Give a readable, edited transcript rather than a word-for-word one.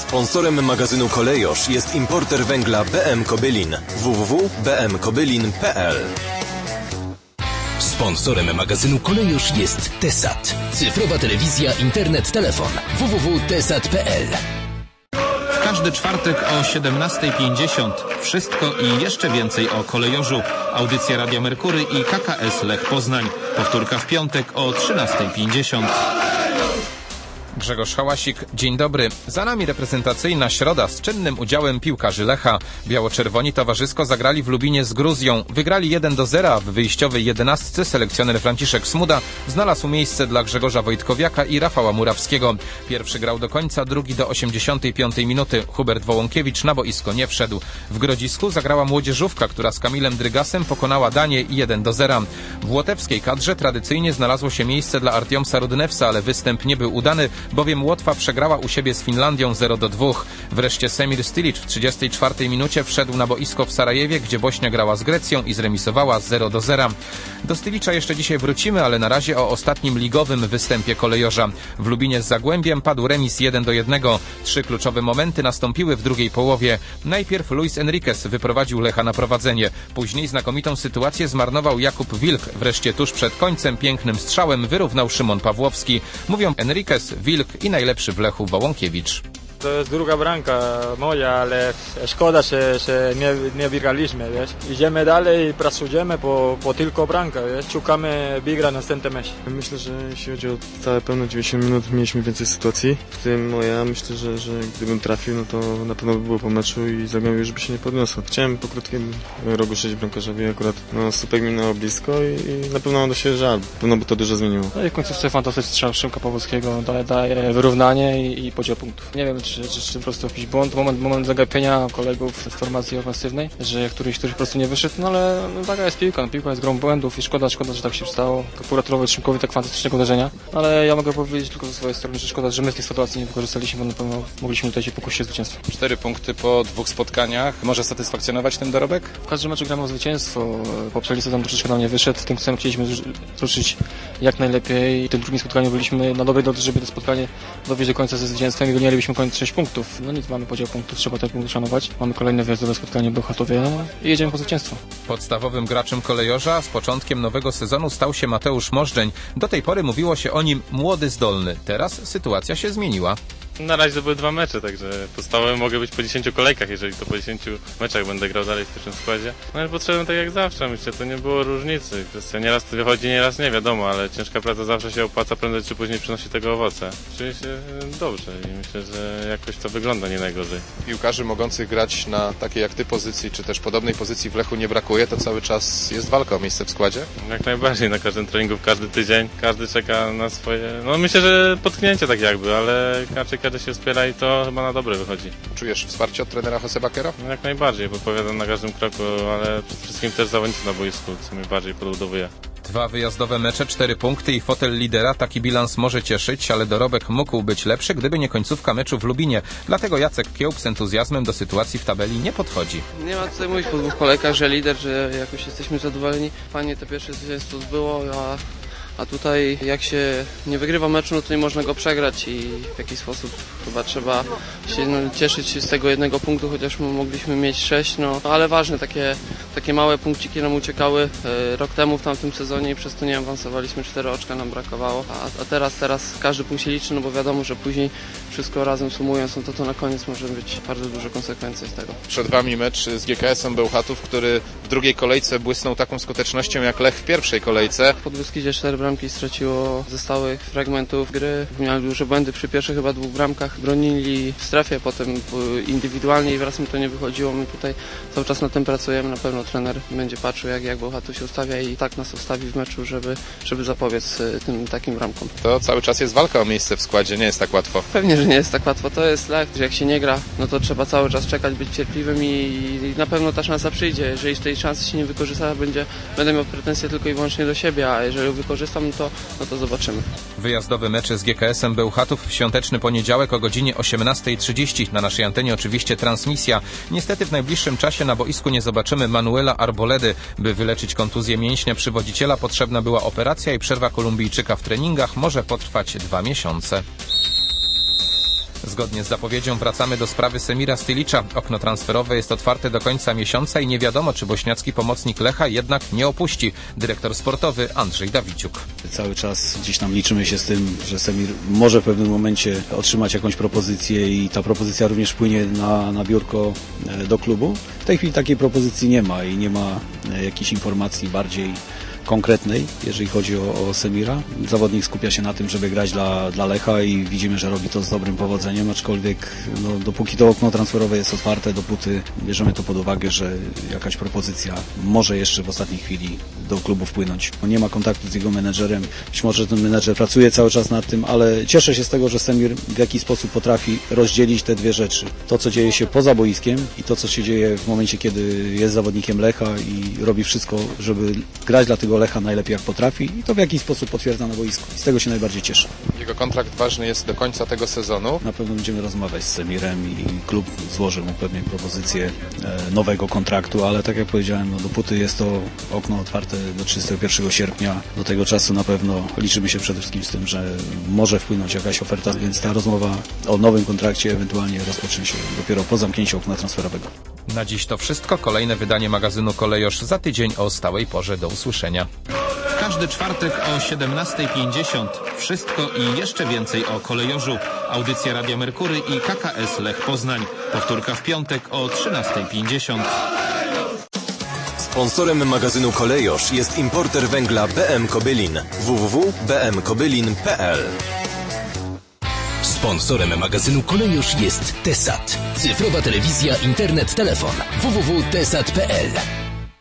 Sponsorem magazynu Kolejosz jest importer węgla BM Kobylin. www.bmkobylin.pl. Sponsorem magazynu Kolejosz jest Tesat. Cyfrowa telewizja, internet, telefon. www.tesat.pl. W każdy czwartek o 17:50 wszystko i jeszcze więcej o Kolejorzu. Audycja Radia Merkury i KKS Lech Poznań. Powtórka w piątek o 13:50. Grzegorz Hałasik, dzień dobry. Za nami reprezentacyjna środa z czynnym udziałem piłkarzy Lecha. Biało-czerwoni towarzysko zagrali w Lubinie z Gruzją. Wygrali 1-0, a w wyjściowej 11 selekcjoner Franciszek Smuda znalazł miejsce dla Grzegorza Wojtkowiaka i Rafała Murawskiego. Pierwszy grał do końca, drugi do 85 minuty. Hubert Wołąkiewicz na boisko nie wszedł. W Grodzisku zagrała młodzieżówka, która z Kamilem Drygasem pokonała Danię 1-0. W łotewskiej kadrze tradycyjnie znalazło się miejsce dla Artiomsa Rudnewsa, ale występ nie był udany, bowiem Łotwa przegrała u siebie z Finlandią 0-2. Wreszcie Semir Stilic w 34 minucie wszedł na boisko w Sarajewie, gdzie Bośnia grała z Grecją i zremisowała 0-0. Do Stilicza jeszcze dzisiaj wrócimy, ale na razie o ostatnim ligowym występie Kolejorza. W Lubinie z Zagłębiem padł remis 1-1. 3 kluczowe momenty nastąpiły w drugiej połowie. Najpierw Luis Enriquez wyprowadził Lecha na prowadzenie. Później znakomitą sytuację zmarnował Jakub Wilk. Wreszcie tuż przed końcem pięknym strzałem wyrównał Szymon Pawłowski. Mówią Enriquez, Wilk i najlepszy w Lechu Wołąkiewicz. To jest druga bramka moja, ale szkoda, że nie wygraliśmy, wiesz. Idziemy dalej i pracujemy po tylko bramkę, wiesz. Szukamy bigra następny mecz. Myślę, że jeśli chodzi o całe pełne 90 minut, mieliśmy więcej sytuacji. W tym moja, myślę, że gdybym trafił, no to na pewno by było po meczu i Zagłębie już by się nie podniosło. Chciałem po krótkim rogu strzelić bramkarzowi, akurat Supek minęło blisko i na pewno on do siebie żal. Na pewno by to dużo zmieniło. No i w końcówce fantastyczny strzał Szymka Pawłowskiego daje wyrównanie i podział punktów. Nie wiem, czy po prostu jakiś błąd, moment zagapienia kolegów z formacji ofensywnej, że któryś po prostu nie wyszedł, no ale taka jest piłka, piłka jest grą błędów i szkoda, że tak się stało. Pogratulować Szymkowi tak fantastycznego uderzenia, ale ja mogę powiedzieć tylko ze swojej strony, że szkoda, że my z tej sytuacji nie wykorzystaliśmy, bo na pewno mogliśmy tutaj się pokusić o zwycięstwo. 4 punkty po 2 spotkaniach. Może satysfakcjonować ten dorobek? W każdym meczu gramy o zwycięstwo. Poprzedni sezon troszeczkę nam nie wyszedł, w tym samym chcieliśmy ruszyć jak najlepiej. W tym drugim spotkaniu byliśmy na dobrej drodze, żeby to spotkanie dowieść do końca ze zwycięstwem i wygralibyśmy koniec 6 punktów. No nic, mamy podział punktów, trzeba te punkty szanować. Mamy kolejne wyjazdowe spotkanie w Bełchatowie i jedziemy po zwycięstwo. Podstawowym graczem Kolejorza z początkiem nowego sezonu stał się Mateusz Możdżeń. Do tej pory mówiło się o nim młody, zdolny. Teraz sytuacja się zmieniła. Na razie to były 2 mecze, także podstawowy mogę być po 10 kolejkach, jeżeli to po 10 meczach będę grał dalej w pierwszym składzie. No ale potrzebny tak jak zawsze, myślę, to nie było różnicy. Kwestia nieraz to wychodzi, nieraz nie, wiadomo, ale ciężka praca zawsze się opłaca, prędzej czy później przynosi tego owoce. Czuję się dobrze i myślę, że jakoś to wygląda nie najgorzej. Piłkarzy mogących grać na takiej jak ty pozycji, czy też podobnej pozycji w Lechu nie brakuje, to cały czas jest walka o miejsce w składzie? Jak najbardziej, na każdym treningu, każdy tydzień, każdy czeka na swoje, no myślę, że potknięcie tak jakby, ale raczej każdy się wspiera i to chyba na dobre wychodzi. Czujesz wsparcie od trenera Jose Bakero? No jak najbardziej, podpowiadam na każdym kroku, ale przede wszystkim też zawodnicy na boisku, co mi bardziej podbudowuje. 2 wyjazdowe mecze, 4 punkty i fotel lidera. Taki bilans może cieszyć, ale dorobek mógł być lepszy, gdyby nie końcówka meczu w Lubinie. Dlatego Jacek Kiełb z entuzjazmem do sytuacji w tabeli nie podchodzi. Nie ma tutaj mówić po 2 kolejkach, że lider, że jakoś jesteśmy zadowoleni. Fajnie te pierwsze zwycięstwo było, a tutaj jak się nie wygrywa meczu, no to nie można go przegrać i w jakiś sposób chyba trzeba się cieszyć z tego 1 punktu, chociaż mogliśmy mieć 6, no ale ważne, takie małe punkciki nam uciekały rok temu w tamtym sezonie i przez to nie awansowaliśmy, 4 oczka nam brakowało, a teraz każdy punkt się liczy, no bo wiadomo, że później wszystko razem sumując, no to na koniec może być bardzo duże konsekwencje z tego. Przed wami mecz z GKS-em Bełchatów, który w drugiej kolejce błysnął taką skutecznością jak Lech w pierwszej kolejce. Po Beskidzie 4 bramki straciło ze stałych fragmentów gry. Mieli duże błędy przy pierwszych chyba 2 bramkach. Bronili w strefie, potem indywidualnie i wraz mi to nie wychodziło. My tutaj cały czas na tym pracujemy. Na pewno trener będzie patrzył, jak Bełchatów się ustawia i tak nas ustawi w meczu, żeby zapobiec tym takim bramkom. To cały czas jest walka o miejsce w składzie, nie jest tak łatwo. Pewnie, że nie jest tak łatwo. To jest Lech, że jak się nie gra, no to trzeba cały czas czekać, być cierpliwym i na pewno ta szansa przyjdzie. Jeżeli tej szansy się nie wykorzysta, będę miał pretensje tylko i wyłącznie do siebie, a jeżeli ją wykorzystam, no to zobaczymy. Wyjazdowy mecz z GKS-em Bełchatów w świąteczny poniedziałek o godzinie 18:30. Na naszej antenie oczywiście transmisja. Niestety w najbliższym czasie na boisku nie zobaczymy Manuela Arboledy. By wyleczyć kontuzję mięśnia przywodziciela potrzebna była operacja i przerwa Kolumbijczyka w treningach może potrwać 2 miesiące. Zgodnie z zapowiedzią wracamy do sprawy Semira Stylicza. Okno transferowe jest otwarte do końca miesiąca i nie wiadomo, czy bośniacki pomocnik Lecha jednak nie opuści. Dyrektor sportowy Andrzej Dawidziuk. Cały czas gdzieś tam liczymy się z tym, że Semir może w pewnym momencie otrzymać jakąś propozycję i ta propozycja również wpłynie na biurko do klubu. W tej chwili takiej propozycji nie ma i nie ma jakichś informacji bardziej konkretnej, jeżeli chodzi o Semira. Zawodnik skupia się na tym, żeby grać dla Lecha i widzimy, że robi to z dobrym powodzeniem, aczkolwiek dopóki to okno transferowe jest otwarte, dopóty bierzemy to pod uwagę, że jakaś propozycja może jeszcze w ostatniej chwili do klubu wpłynąć. Nie ma kontaktu z jego menedżerem, być może ten menedżer pracuje cały czas nad tym, ale cieszę się z tego, że Semir w jakiś sposób potrafi rozdzielić te dwie rzeczy. To, co dzieje się poza boiskiem i to, co się dzieje w momencie, kiedy jest zawodnikiem Lecha i robi wszystko, żeby grać dla tego Lecha najlepiej jak potrafi i to w jakiś sposób potwierdza na boisku. Z tego się najbardziej cieszę. Jego kontrakt ważny jest do końca tego sezonu. Na pewno będziemy rozmawiać z Semirem i klub złoży mu pewnie propozycję nowego kontraktu, ale tak jak powiedziałem, dopóty jest to okno otwarte do 31 sierpnia. Do tego czasu na pewno liczymy się przede wszystkim z tym, że może wpłynąć jakaś oferta, więc ta rozmowa o nowym kontrakcie ewentualnie rozpocznie się dopiero po zamknięciu okna transferowego. Na dziś to wszystko. Kolejne wydanie magazynu Kolejosz za tydzień o stałej porze. Do usłyszenia. W każdy czwartek o 17:50 wszystko i jeszcze więcej o Kolejorzu. Audycja Radia Merkury i KKS Lech Poznań. Powtórka w piątek o 13:50. Sponsorem magazynu Kolejosz jest importer węgla BM Kobylin. www.bmkobylin.pl. Sponsorem magazynu Kolejosz jest Tesat. Cyfrowa telewizja, internet, telefon. www.tesat.pl.